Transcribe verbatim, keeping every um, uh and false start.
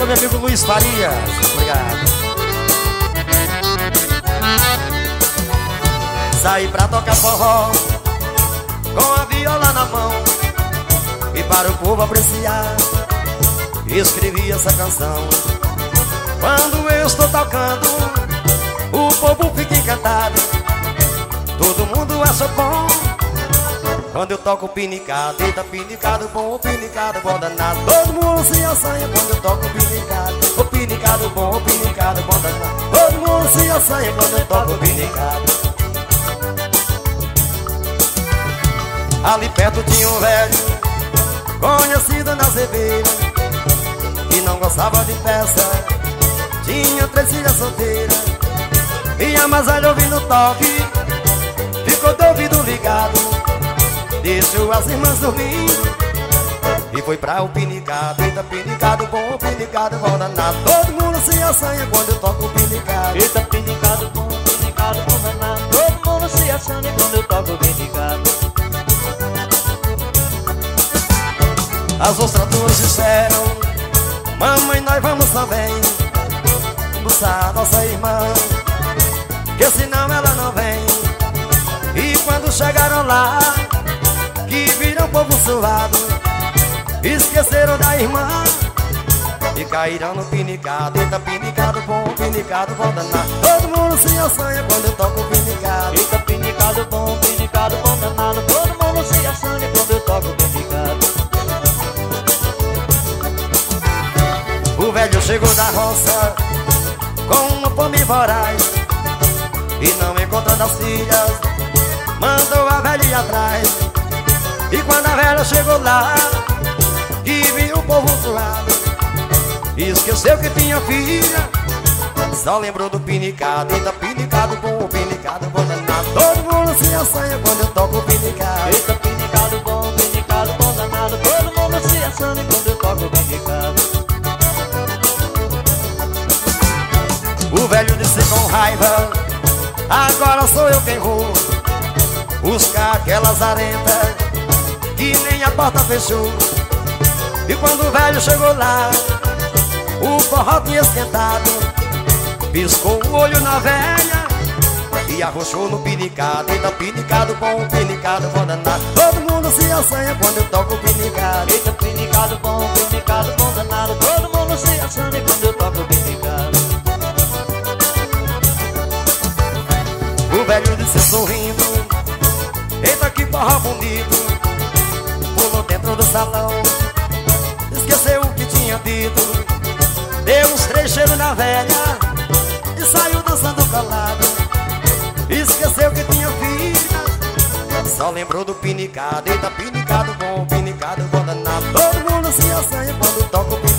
meu amigo Luiz Farias. Obrigado. Saí pra tocar forró com a viola na mão e para o povo apreciar escrevi essa canção. Quando eu estou tocando, o povo fica encantado, todo mundo acha bom. Quando eu toco pinicado, eita pinicado bom, o pinicado bom danado. Todo mundo se assanha quando eu toco pinicado, o pinicado bom, o pinicado bom danado. Todo mundo se assanha quando eu toco pinicado. Ali perto tinha um velho, conhecido na cerveja, que não gostava de festa, tinha três filhas solteiras. E a mais velha ouvindo o toque, ficou de ouvido ligado, deixou as irmãs dormindo e foi pra o pinicado. Eita pinicado bom, pinicado bom danado. Todo mundo se assanha quando eu toco o pinicado. Eita pinicado bom, pinicado bom danado. Todo mundo se assanha quando eu toco o pinicado. As ostras duas disseram: mamãe, nós vamos também buscar nossa irmã, que senão ela não vem. E quando chegaram lá, que viram o povo suado, esqueceram da irmã e caíram no pinicado. Eita pinicado bom, pinicado bom danado. Todo mundo se assanha quando eu toco o pinicado. Eita pinicado bom, pinicado bom danado. Todo mundo se assanha quando eu toco o pinicado. O velho chegou da roça com uma fome voraz e não encontrando as filhas, mandou a velha ir atrás. E quando a velha chegou lá, que viu o povo zoado, esqueceu que tinha filha, só lembrou do pinicado. Eita pinicado bom, pinicado bom danado. Todo mundo se assanha quando eu toco o pinicado. Eita pinicado bom, pinicado bom danado. Todo mundo se assanha quando eu toco o pinicado. O velho disse com raiva: agora sou eu quem vou buscar aquelas arentas que nem a porta fechou. E quando o velho chegou lá, o forró tinha esquentado, piscou o olho na velha e arrochou no pinicado. Eita pinicado bom, pinicado bom danado. Todo mundo se assanha quando eu toco o pinicado. Eita pinicado bom, pinicado bom danado. Todo mundo se assanha quando eu toco o pinicado. O velho disse sorrindo: eita que forró bonito. Pulou dentro do salão, esqueceu o que tinha dito, deu uns três cheiros na velha e saiu dançando calado. Esqueceu que tinha filha, só lembrou do pinicado. Eita pinicado bom, pinicado bom danado. Todo mundo se assanha quando toca o pinicado.